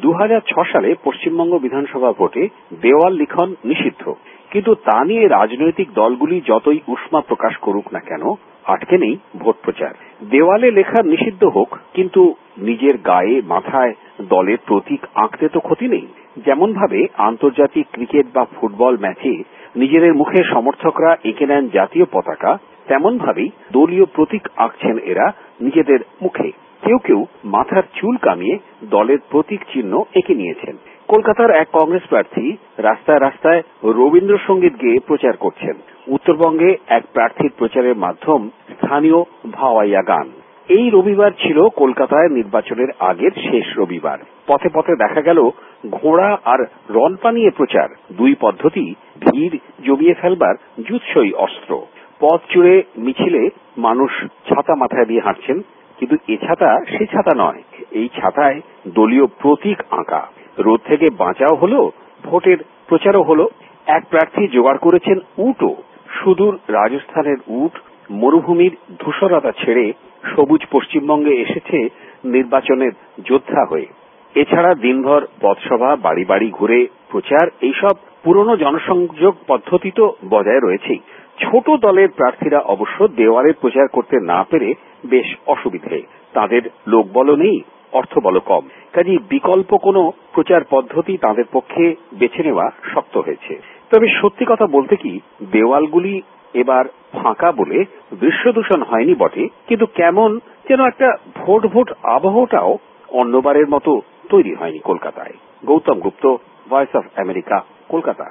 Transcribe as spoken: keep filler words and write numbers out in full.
দু হাজার ছ সালে পশ্চিমবঙ্গ বিধানসভা ভোটে দেওয়াল লিখন নিষিদ্ধ, কিন্তু তা নিয়ে রাজনৈতিক দলগুলি যতই উষ্মা প্রকাশ করুক না কেন আটকে নেই ভোট প্রচার। দেওয়ালে লেখা নিষিদ্ধ হোক, কিন্তু নিজের গায়ে মাথায় দলের প্রতীক আঁকতে তো ক্ষতি নেই। যেমন ভাবে আন্তর্জাতিক ক্রিকেট বা ফুটবল ম্যাচে নিজেদের মুখে সমর্থকরা এঁকে নেন জাতীয় পতাকা, তেমন ভাবেই দলীয় প্রতীক আঁকছেন এরা নিজেদের মুখে। কেউ কেউ মাথার চুল কামিয়ে দলের প্রতীক চিহ্ন এঁকে নিয়েছেন। কলকাতার এক কংগ্রেস প্রার্থী রাস্তায় রাস্তায় রবীন্দ্রসঙ্গীত গেয়ে প্রচার করছেন। উত্তরবঙ্গে এক প্রার্থীর প্রচারের মাধ্যম স্থানীয় ভাওয়াইয়া গান। এই রবিবার ছিল কলকাতায় নির্বাচনের আগের শেষ রবিবার। পথে পথে দেখা গেল ঘোড়া আর রনপা নিয়ে প্রচার। দুই পদ্ধতি ভিড় জমিয়ে ফেলবার জুৎসই অস্ত্র। পথ জুড়ে মিছিলে মানুষ ছাতা মাথায় দিয়ে হাঁটছেন, কিন্তু এ ছাতা সে ছাতা নয়। এই ছাতায় দলীয় প্রতীক আঁকা। রোদ থেকে বাঁচাও হলো, ভোটের প্রচারও হলো। এক প্রার্থী জোগাড় করেছেন উটও। সুদূর রাজস্থানের উট মরুভূমির ধূসরতা ছেড়ে সবুজ পশ্চিমবঙ্গে এসেছে নির্বাচনের যোদ্ধা হয়ে। এছাড়া দিনভর পথসভা, বাড়ি বাড়ি ঘুরে প্রচার, এইসব পুরনো জনসংযোগ পদ্ধতি তো বজায় রয়েছেই। ছোট দলের প্রার্থীরা অবশ্য দেওয়ালে প্রচার করতে না পেরে বেশ অসুবিধে। তাদের লোকবলও নেই, অর্থবলও কম। কাজেই বিকল্প কোনো প্রচার পদ্ধতি তাদের পক্ষে বেছে নেওয়া শক্ত হয়েছে। তবে সত্যি কথা বলতে কি, দেওয়ালগুলি এবার ফাঁকা বলে দৃশ্যদূষণ হয়নি বটে, কিন্তু কেমন যেন একটা ভোট ভোট আবহটাও অন্যবারের মতো তৈরি হয়নি কলকাতায়। Goutam Gupta, voice of America, Kolkata.